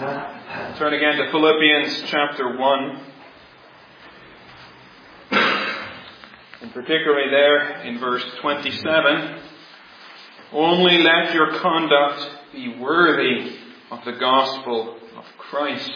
Turn again to Philippians chapter 1. And particularly there in verse 27. Only let your conduct be worthy of the gospel of Christ.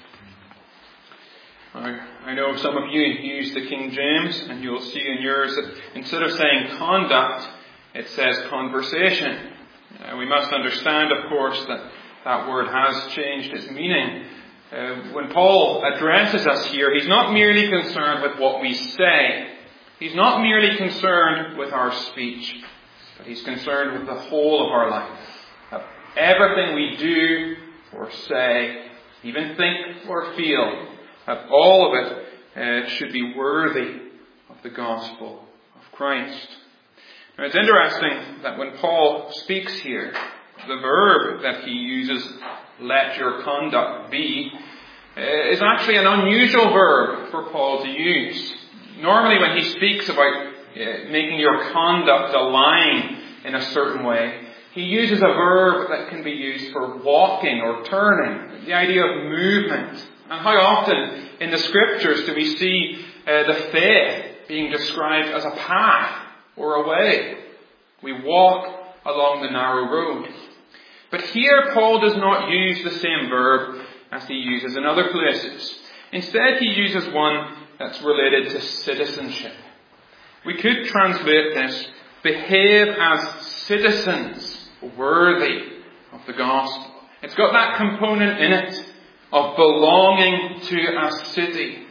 I know some of you use the King James, and you'll see in yours that instead of saying conduct, it says conversation. We must understand, of course, that that word has changed its meaning. When Paul addresses us here, he's not merely concerned with what we say. He's not merely concerned with our speech, but he's concerned with the whole of our life. Everything we do or say, even think or feel, that all of it should be worthy of the gospel of Christ. Now it's interesting that when Paul speaks here, the verb that he uses, let your conduct be, is actually an unusual verb for Paul to use. Normally when he speaks about making your conduct align in a certain way, he uses a verb that can be used for walking or turning, the idea of movement. And how often in the Scriptures do we see the faith being described as a path or a way? We walk along the narrow road. But here Paul does not use the same verb as he uses in other places. Instead he uses one that's related to citizenship. We could translate this, behave as citizens worthy of the gospel. It's got that component in it of belonging to a city.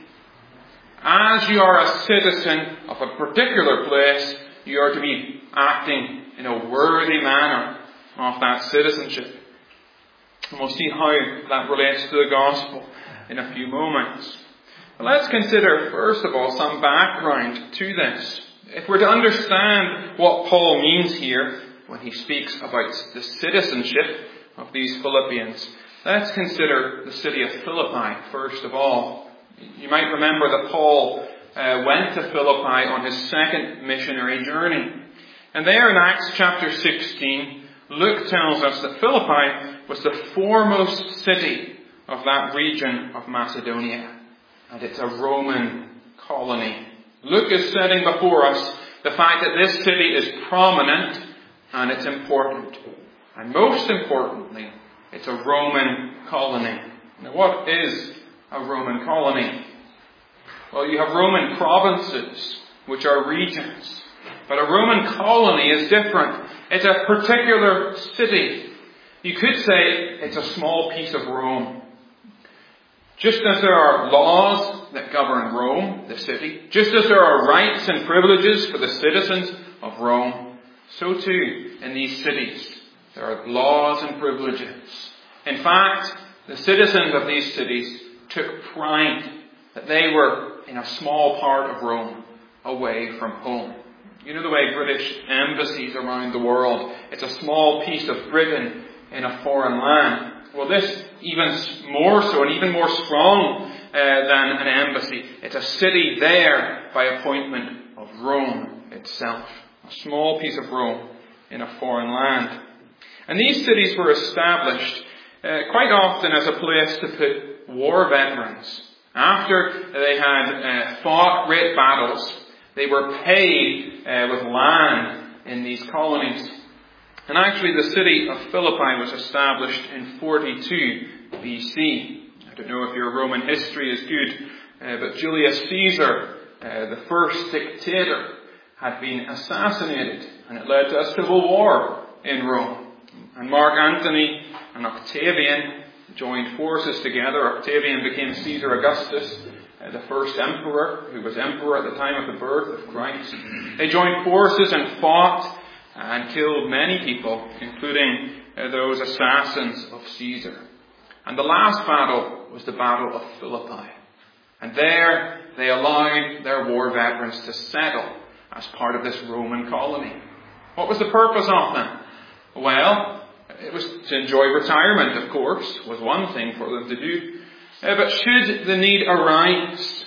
As you are a citizen of a particular place, you are to be acting in a worthy manner of that citizenship. And we'll see how that relates to the gospel in a few moments. But let's consider, first of all, some background to this. If we're to understand what Paul means here when he speaks about the citizenship of these Philippians, let's consider the city of Philippi, first of all. You might remember that Paul went to Philippi on his second missionary journey. And there in Acts chapter 16, Luke tells us that Philippi was the foremost city of that region of Macedonia. And it's a Roman colony. Luke is setting before us the fact that this city is prominent and it's important. And most importantly, it's a Roman colony. Now what is a Roman colony? Well, you have Roman provinces, which are regions. But a Roman colony is different. It's a particular city. You could say it's a small piece of Rome. Just as there are laws that govern Rome, the city, just as there are rights and privileges for the citizens of Rome, so too in these cities there are laws and privileges. In fact, the citizens of these cities took pride that they were in a small part of Rome, away from home. You know the way British embassies around the world, it's a small piece of Britain in a foreign land. Well, this even more so and even more strong than an embassy. It's a city there by appointment of Rome itself. A small piece of Rome in a foreign land. And these cities were established quite often as a place to put war veterans. After they had fought great battles, they were paid with land in these colonies. And actually the city of Philippi was established in 42 BC. I don't know if your Roman history is good, but Julius Caesar, the first dictator, had been assassinated, and it led to a civil war in Rome. And Mark Antony and Octavian joined forces together. Octavian became Caesar Augustus, the first emperor, who was emperor at the time of the birth of Christ. They joined forces and fought and killed many people, including those assassins of Caesar. And the last battle was the Battle of Philippi. And there they allowed their war veterans to settle as part of this Roman colony. What was the purpose of them? Well, it was to enjoy retirement, of course, was one thing for them to do. But should the need arise,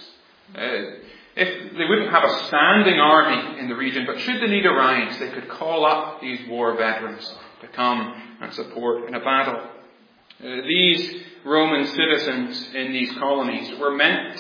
if they wouldn't have a standing army in the region, but should the need arise, they could call up these war veterans to come and support in a battle. These Roman citizens in these colonies were meant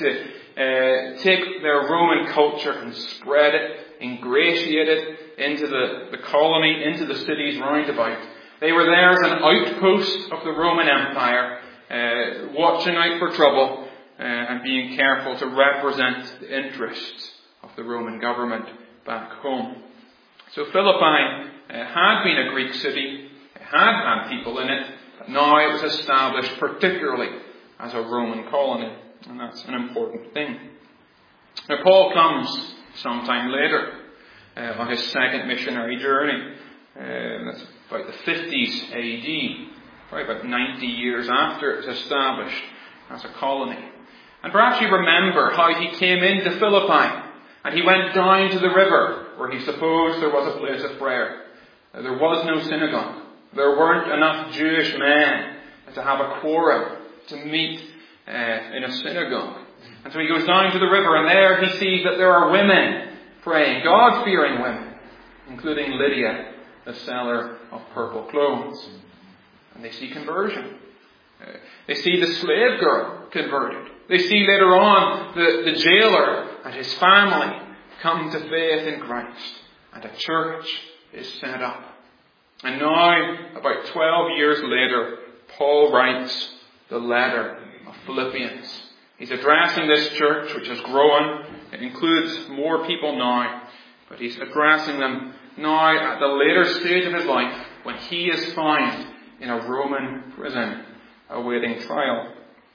to take their Roman culture and spread it, ingratiate it into the colony, into the cities round about. They were there as an outpost of the Roman Empire, watching out for trouble and being careful to represent the interests of the Roman government back home. So Philippi had been a Greek city, it had people in it, but now it was established particularly as a Roman colony, and that's an important thing. Now Paul comes sometime later on his second missionary journey. That's about the 50s AD, probably about 90 years after it was established as a colony. And perhaps you remember how he came into Philippi and he went down to the river where he supposed there was a place of prayer. There was no synagogue. There weren't enough Jewish men to have a quorum to meet in a synagogue. And so he goes down to the river, and there he sees that there are women praying, God-fearing women, including Lydia, the seller of purple clothes. And they see conversion. They see the slave girl converted. They see later on the jailer and his family come to faith in Christ. And a church is set up. And now, about 12 years later, Paul writes the letter of Philippians. He's addressing this church, which has grown. It includes more people now. But he's addressing them now at the later stage of his life, when he is found in a Roman prison awaiting trial.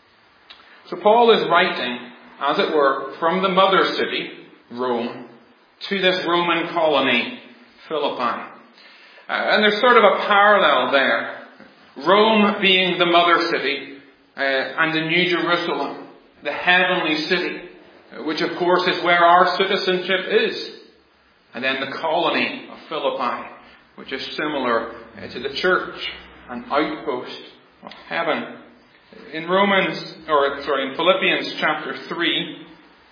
So Paul is writing, as it were, from the mother city, Rome, to this Roman colony, Philippi. And there's sort of a parallel there. Rome being the mother city, and the New Jerusalem, the heavenly city, which of course is where our citizenship is. And then the colony of Philippi, which is similar to the church, an outpost of heaven. In Philippians chapter 3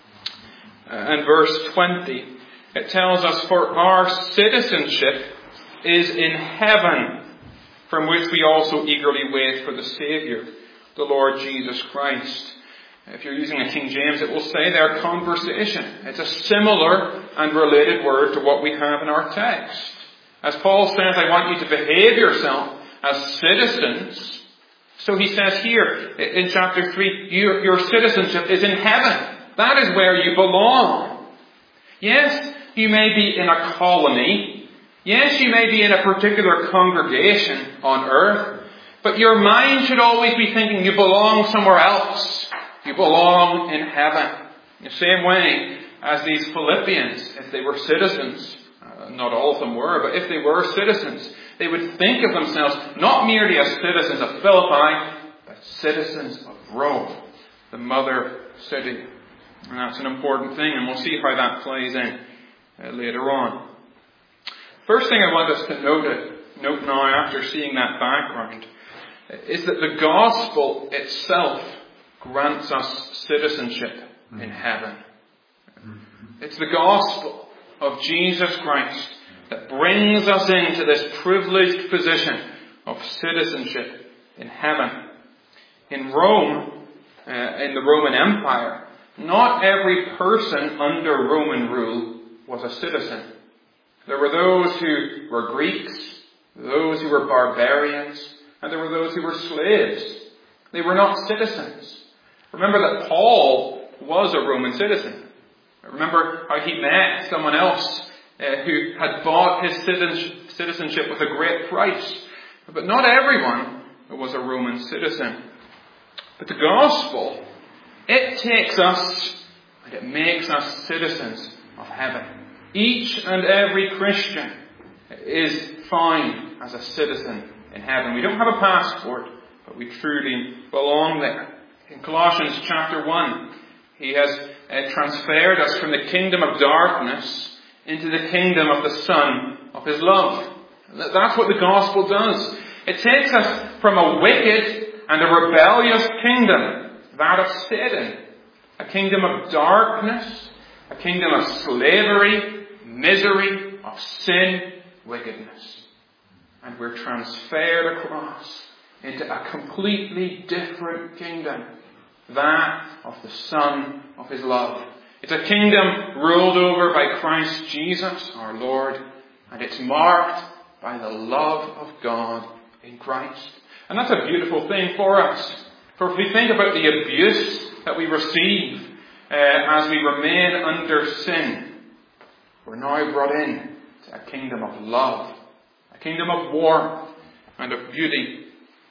and verse 20, it tells us, "For our citizenship is in heaven, from which we also eagerly wait for the Saviour, the Lord Jesus Christ." If you're using a King James, it will say there, conversation. It's a similar and related word to what we have in our text. As Paul says, I want you to behave yourself as citizens. So he says here in chapter 3, your citizenship is in heaven. That is where you belong. Yes, you may be in a colony. Yes, you may be in a particular congregation on earth. But your mind should always be thinking you belong somewhere else. You belong in heaven. In the same way as these Philippians, if they were citizens, not all of them were, but if they were citizens, they would think of themselves not merely as citizens of Philippi, but citizens of Rome, the mother city. And that's an important thing, and we'll see how that plays in later on. First thing I want us to note now, after seeing that background, is that the gospel itself grants us citizenship in heaven. It's the gospel of Jesus Christ that brings us into this privileged position of citizenship in heaven. In Rome, in the Roman Empire, not every person under Roman rule was a citizen. There were those who were Greeks, those who were barbarians, and there were those who were slaves. They were not citizens. Remember that Paul was a Roman citizen. Remember how he met someone else who had bought his citizenship with a great price. But not everyone was a Roman citizen. But the gospel, it takes us and it makes us citizens of heaven. Each and every Christian is found as a citizen in heaven. We don't have a passport, but we truly belong there. In Colossians chapter 1, he has transferred us from the kingdom of darkness into the kingdom of the Son of his love. That's what the gospel does. It takes us from a wicked and a rebellious kingdom, that of Satan, a kingdom of darkness, a kingdom of slavery, misery, of sin, wickedness. And we're transferred across into a completely different kingdom, that of the Son of His love. It's a kingdom ruled over by Christ Jesus, our Lord, and it's marked by the love of God in Christ. And that's a beautiful thing for us. For if we think about the abuse that we receive as we remain under sin, we're now brought in to a kingdom of love, a kingdom of warmth and of beauty.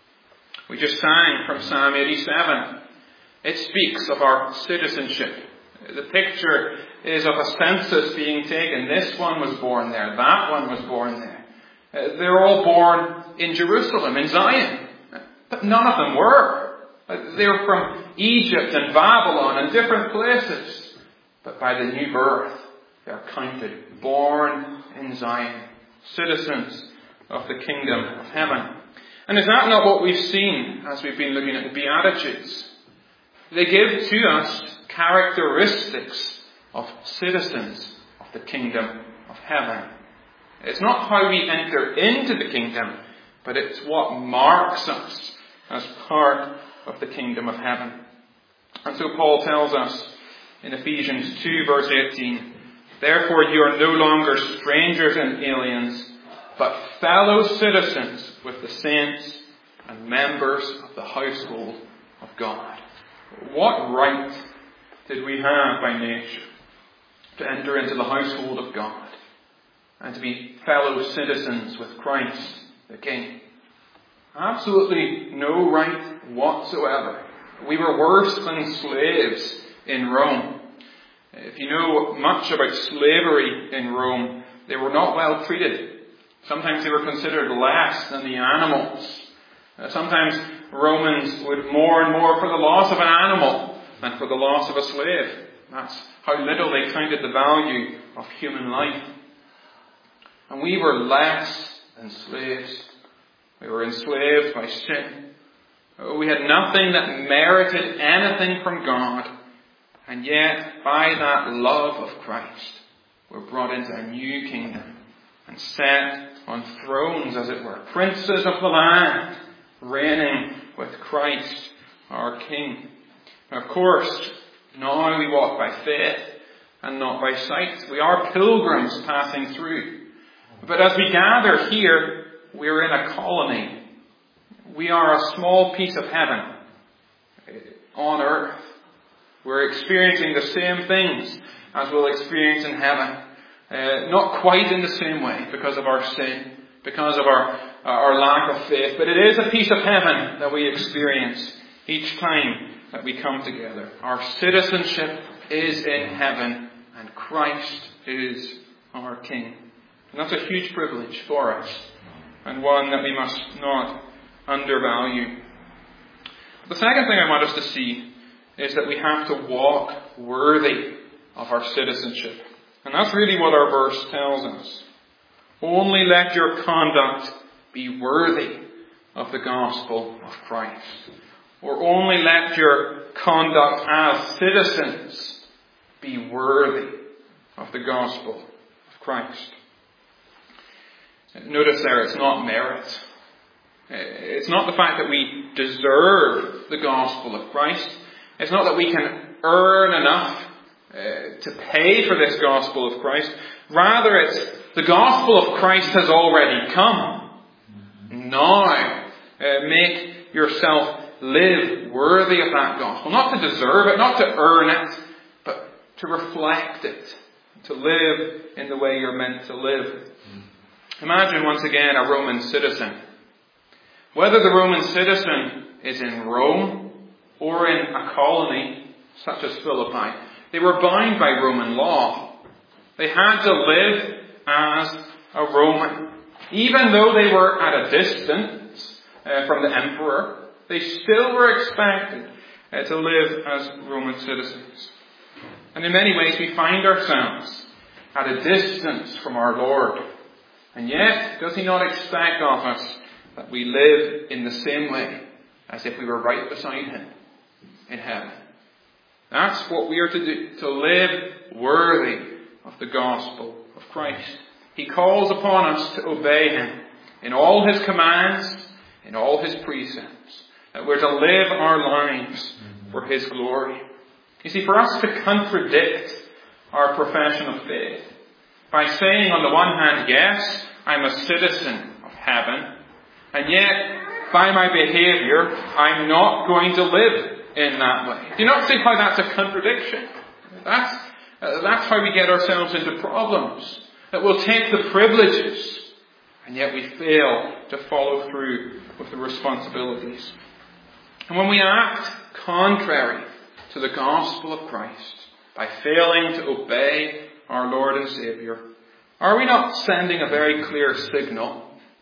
We just sang from Psalm 87. It speaks of our citizenship. The picture is of a census being taken. This one was born there. That one was born there. They're all born in Jerusalem, in Zion. But none of them were. They were from Egypt and Babylon and different places. But by the new birth, they are counted born in Zion, citizens of the kingdom of heaven. And is that not what we've seen as we've been looking at the Beatitudes? They give to us characteristics of citizens of the kingdom of heaven. It's not how we enter into the kingdom, but it's what marks us as part of the kingdom of heaven. And so Paul tells us in Ephesians 2 verse 18, "Therefore you are no longer strangers and aliens, but fellow citizens with the saints and members of the household of God." What right did we have by nature to enter into the household of God and to be fellow citizens with Christ the King? Absolutely no right whatsoever. We were worse than slaves in Rome. If you know much about slavery in Rome, they were not well treated. Sometimes they were considered less than the animals. Sometimes Romans would more and more for the loss of an animal than for the loss of a slave. That's how little they counted the value of human life. And we were less than slaves. We were enslaved by sin. We had nothing that merited anything from God. And yet, by that love of Christ, we're brought into a new kingdom and set on thrones, as it were, princes of the land, reigning with Christ, our King. Of course, now we walk by faith and not by sight. We are pilgrims passing through. But as we gather here, we're in a colony. We are a small piece of heaven on earth. We're experiencing the same things as we'll experience in heaven. Not quite in the same way because of our sin, because of our lack of faith. But it is a piece of heaven that we experience each time that we come together. Our citizenship is in heaven and Christ is our King. And that's a huge privilege for us and one that we must not undervalue. The second thing I want us to see is that we have to walk worthy of our citizenship. And that's really what our verse tells us. Only let your conduct be worthy of the gospel of Christ. Or only let your conduct as citizens be worthy of the gospel of Christ. Notice there, it's not merit. It's not the fact that we deserve the gospel of Christ. It's not that we can earn enough to pay for this gospel of Christ. Rather, it's the gospel of Christ has already come. Now, make yourself live worthy of that gospel. Not to deserve it, not to earn it, but to reflect it. To live in the way you're meant to live. Imagine once again a Roman citizen. Whether the Roman citizen is in Rome or in a colony such as Philippi, they were bound by Roman law. They had to live as a Roman. Even though they were at a distance from the emperor, they still were expected to live as Roman citizens. And in many ways we find ourselves at a distance from our Lord. And yet, does He not expect of us that we live in the same way as if we were right beside Him in heaven? That's what we are to do, to live worthy of the gospel of Christ. He calls upon us to obey Him in all His commands, in all his precepts, that we're to live our lives for his glory. You see, for us to contradict our profession of faith by saying on the one hand, yes, I'm a citizen of heaven, and yet by my behaviour I'm not going to live in that way. Do you not see how that's a contradiction? That's how we get ourselves into problems. That we'll take the privileges, and yet we fail to follow through with the responsibilities. And when we act contrary to the gospel of Christ, by failing to obey our Lord and Saviour, are we not sending a very clear signal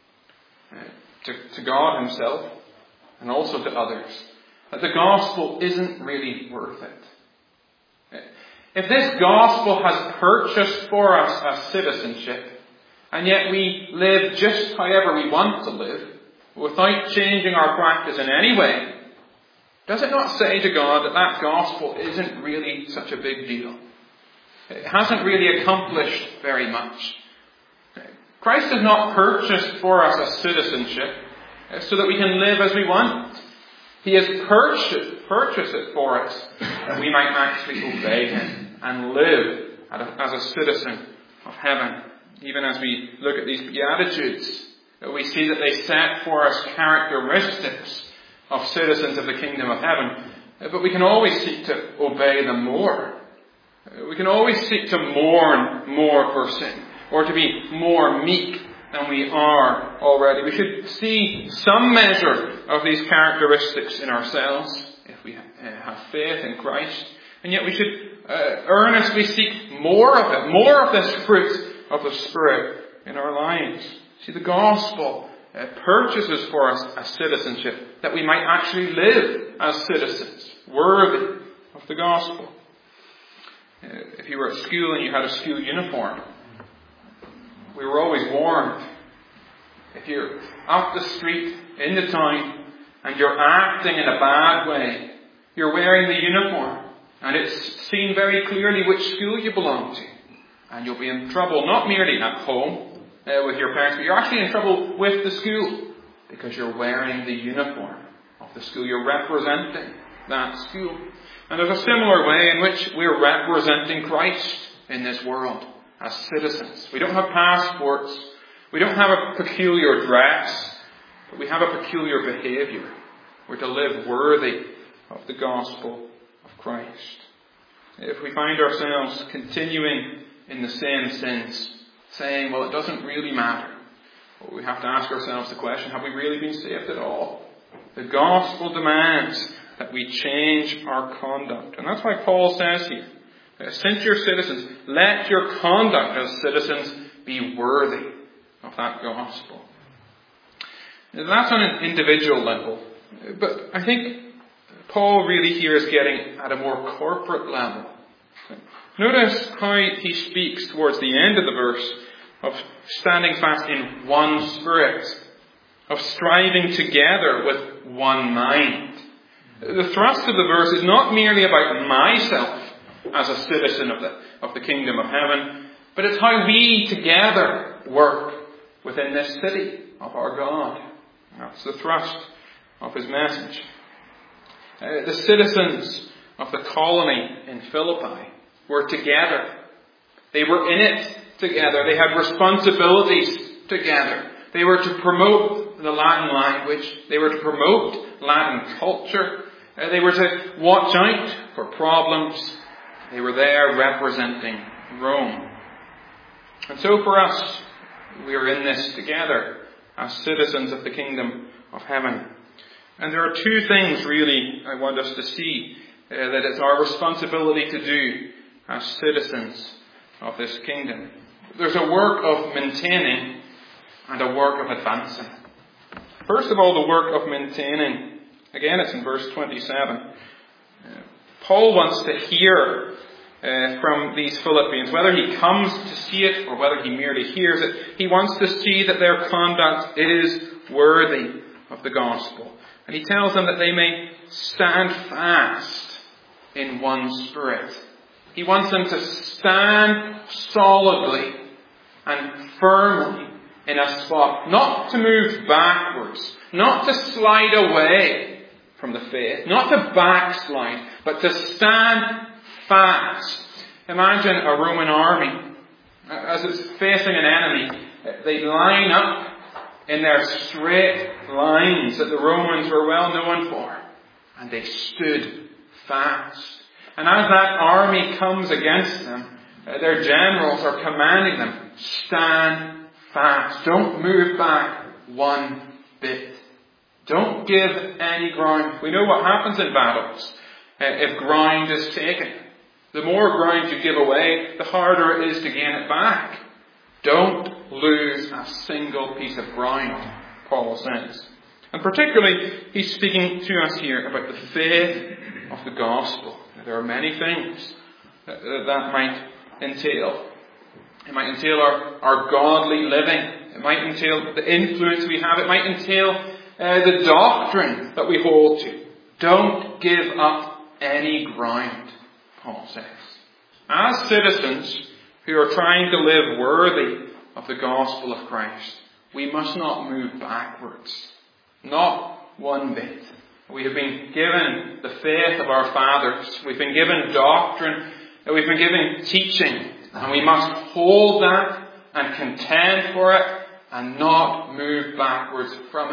to God himself and also to others that the gospel isn't really worth it? If this gospel has purchased for us a citizenship, and yet we live just however we want to live, without changing our practice in any way, does it not say to God that that gospel isn't really such a big deal? It hasn't really accomplished very much. Christ has not purchased for us a citizenship so that we can live as we want. He has purchased it for us that we might actually obey him and live as a citizen of heaven. Even as we look at these Beatitudes, we see that they set for us characteristics of citizens of the kingdom of heaven. But we can always seek to obey them more. We can always seek to mourn more for sin, or to be more meek than we are already. We should see some measure of these characteristics in ourselves if we have faith in Christ. And yet we should earnestly seek more of it, more of this fruit of the Spirit in our lives. See, the gospel purchases for us a citizenship that we might actually live as citizens, worthy of the gospel. If you were at school and you had a school uniform, we were always warned. If you're out the street, in the town, and you're acting in a bad way, you're wearing the uniform, and it's seen very clearly which school you belong to. And you'll be in trouble, not merely at home with your parents, but you're actually in trouble with the school because you're wearing the uniform of the school. You're representing that school. And there's a similar way in which we're representing Christ in this world as citizens. We don't have passports. We don't have a peculiar dress, but we have a peculiar behaviour. We're to live worthy of the gospel of Christ. If we find ourselves continuing in the same sins, saying, well, it doesn't really matter, well, we have to ask ourselves the question, have we really been saved at all? The gospel demands that we change our conduct. And that's why Paul says here, since you're citizens, let your conduct as citizens be worthy of that gospel. Now, that's on an individual level. But I think Paul really here is getting at a more corporate level. Notice how he speaks towards the end of the verse of standing fast in one spirit, of striving together with one mind. The thrust of the verse is not merely about myself as a citizen of the kingdom of heaven, but it's how we together work within this city of our God. That's the thrust of his message. The citizens of the colony in Philippi were together. They were in it together. They had responsibilities together. They were to promote the Latin language. They were to promote Latin culture. They were to watch out for problems. They were there representing Rome. And so for us, we are in this together as citizens of the kingdom of heaven. And there are two things really I want us to see that it's our responsibility to do as citizens of this kingdom. There's a work of maintaining and a work of advancing. First of all, the work of maintaining. Again, it's in verse 27. Paul wants to hear from these Philippians, whether he comes to see it or whether he merely hears it, he wants to see that their conduct is worthy of the gospel. And he tells them that they may stand fast in one spirit. He wants them to stand solidly and firmly in a spot, not to move backwards, not to slide away from the faith, not to backslide, but to stand fast. Imagine a Roman army. As it's facing an enemy, they line up in their straight lines that the Romans were well known for. And they stood fast. And as that army comes against them, their generals are commanding them, stand fast. Don't move back one bit. Don't give any ground. We know what happens in battles if ground is taken. The more ground you give away, the harder it is to gain it back. Don't lose a single piece of ground, Paul says. And particularly, he's speaking to us here about the faith of the gospel. There are many things that might entail. It might entail our godly living. It might entail the influence we have. It might entail the doctrine that we hold to. Don't give up any ground, Paul says. As citizens who are trying to live worthy of the gospel of Christ, we must not move backwards. Not one bit. We have been given the faith of our fathers. We've been given doctrine. We've been given teaching. And we must hold that and contend for it and not move backwards from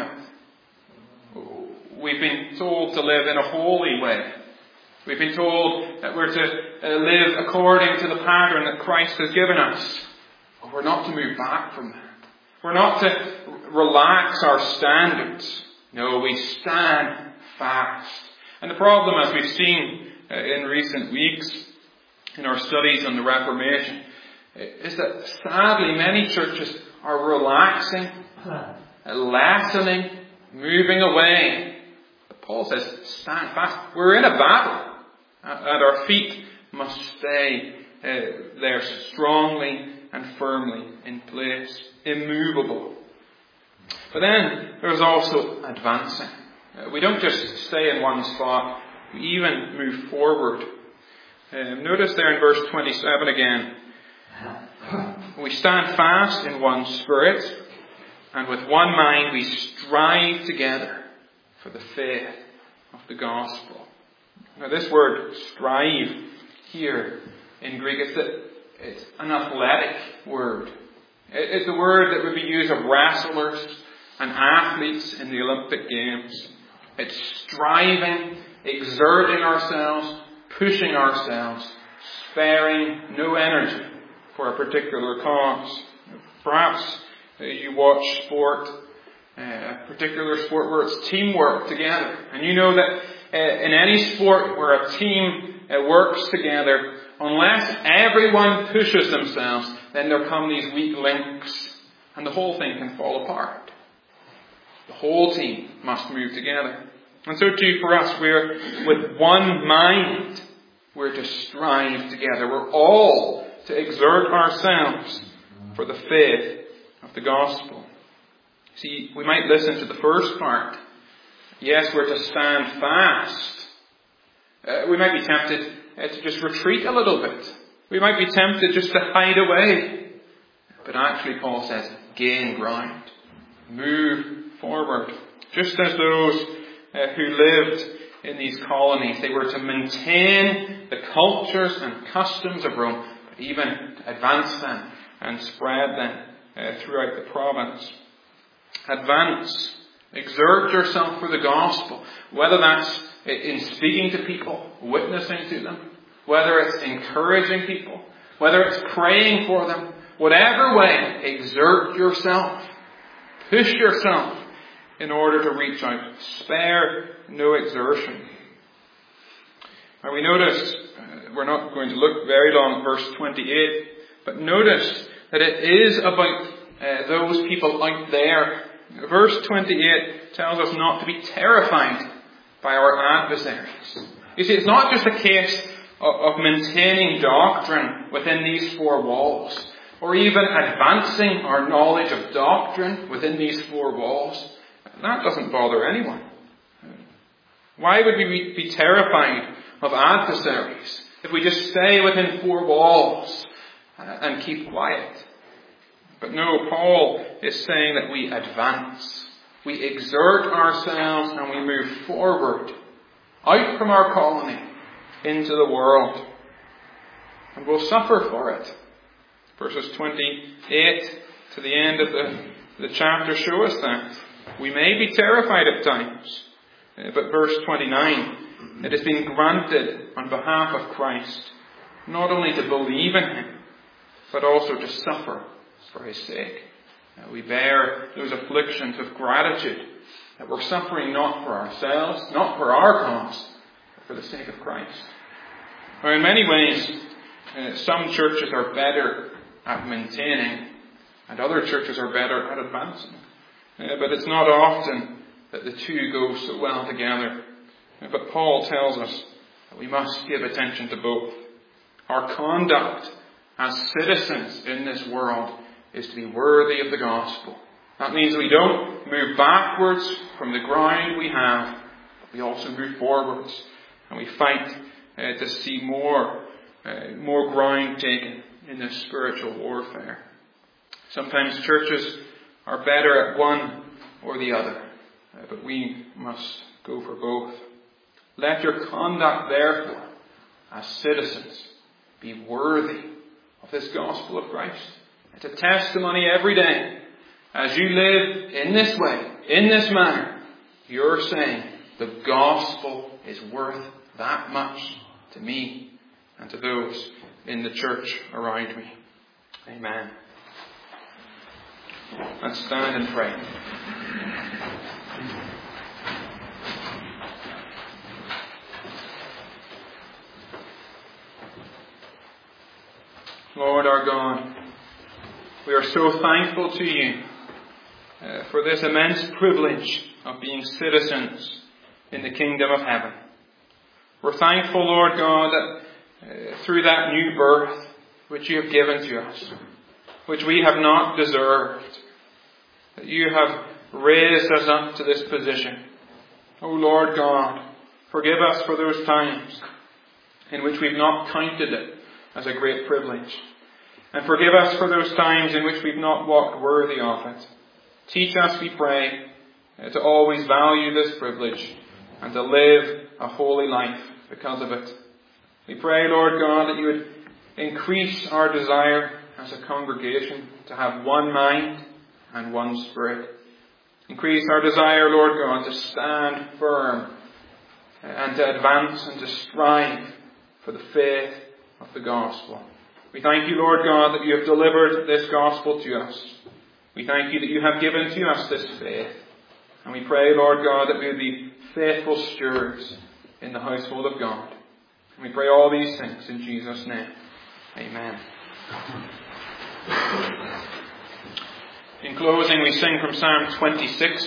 it. We've been told to live in a holy way. We've been told that we're to live according to the pattern that Christ has given us. But we're not to move back from that. We're not to relax our standards. No, we stand fast. And the problem, as we've seen in recent weeks in our studies on the Reformation, is that sadly many churches are relaxing, lessening, moving away. But Paul says, stand fast. We're in a battle. And our feet must stay there strongly and firmly in place, immovable. But then there's also advancing. We don't just stay in one spot, we even move forward. Notice there in verse 27 again. We stand fast in one spirit, and with one mind we strive together for the faith of the gospel. Now this word strive here in Greek, it's an athletic word. It's a word that would be used of wrestlers and athletes in the Olympic Games. It's striving, exerting ourselves, pushing ourselves, sparing no energy for a particular cause. Perhaps you watch sport, a particular sport where it's teamwork together. And you know that in any sport where a team works together, unless everyone pushes themselves, then there come these weak links and the whole thing can fall apart. The whole team must move together. And so too for us, we're with one mind. We're to strive together. We're all to exert ourselves for the faith of the gospel. See, we might listen to the first part. Yes, we're to stand fast. We might be tempted to just retreat a little bit. We might be tempted just to hide away. But actually, Paul says, gain ground. Move forward. Just as those who lived in these colonies, they were to maintain the cultures and customs of Rome, but even to advance them and spread them throughout the province. Advance. Exert yourself for the gospel. Whether that's in speaking to people, witnessing to them, whether it's encouraging people, whether it's praying for them, whatever way, exert yourself. Push yourself in order to reach out. Spare no exertion. Now we notice, we're not going to look very long at verse 28, but notice that it is about those people out there. Verse 28 tells us not to be terrified by our adversaries. You see, it's not just a case of maintaining doctrine within these four walls, or even advancing our knowledge of doctrine within these four walls. That doesn't bother anyone. Why would we be terrified of adversaries if we just stay within four walls and keep quiet? But no, Paul is saying that we advance. we exert ourselves and we move forward out from our colony into the world. And we'll suffer for it. Verses 28 to the end of the chapter show us that. We may be terrified at times. But verse 29, it has been granted on behalf of Christ not only to believe in Him, but also to suffer for His sake. We bear those afflictions with gratitude that we're suffering not for ourselves, not for our cause, but for the sake of Christ. Now, in many ways, some churches are better at maintaining and other churches are better at advancing. But it's not often that the two go so well together. But Paul tells us that we must give attention to both. Our conduct as citizens in this world is to be worthy of the gospel. That means we don't move backwards from the ground we have, but we also move forwards. And we fight to see more ground taken in this spiritual warfare. Sometimes churches are better at one or the other, but we must go for both. Let your conduct, therefore, as citizens, be worthy of this gospel of Christ. It's a testimony every day. As you live in this way, in this manner, you're saying the gospel is worth that much to me and to those in the church around me. Amen. Let's stand and pray. Lord our God, we are so thankful to you for this immense privilege of being citizens in the kingdom of heaven. We're thankful, Lord God, that through that new birth which you have given to us, which we have not deserved, that you have raised us up to this position. O Lord God, forgive us for those times in which we've not counted it as a great privilege. And forgive us for those times in which we've not walked worthy of it. Teach us, we pray, to always value this privilege and to live a holy life because of it. We pray, Lord God, that you would increase our desire as a congregation to have one mind and one spirit. Increase our desire, Lord God, to stand firm and to advance and to strive for the faith of the gospel. We thank you, Lord God, that you have delivered this gospel to us. We thank you that you have given to us this faith. And we pray, Lord God, that we would be faithful stewards in the household of God. And we pray all these things in Jesus' name. Amen. In closing, we sing from Psalm 26.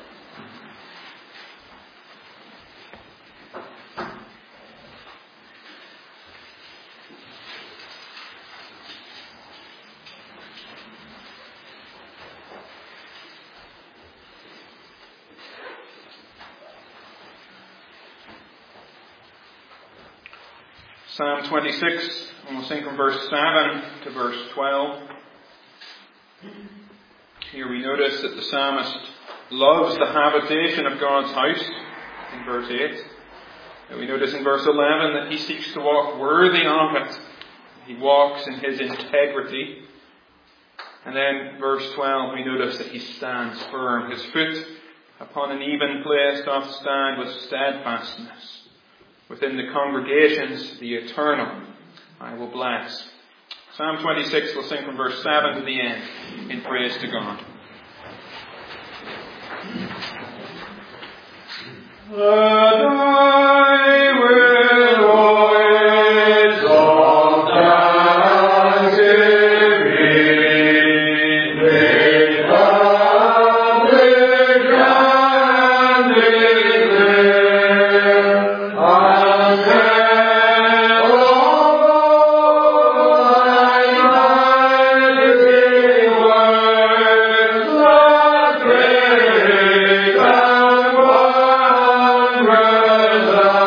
Psalm 26, and we'll sing from verse 7 to verse 12. Here we notice that the psalmist loves the habitation of God's house in verse 8. And we notice in verse 11 that he seeks to walk worthy of it. He walks in his integrity. And then verse 12 we notice that he stands firm. His foot upon an even place doth stand with steadfastness. Within the congregations, the eternal, I will bless. Psalm 26 will sing from verse 7 to the end in praise to God. And I will always exalt thy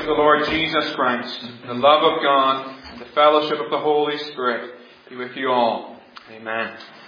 of the Lord Jesus Christ, the love of God, and the fellowship of the Holy Spirit be with you all. Amen.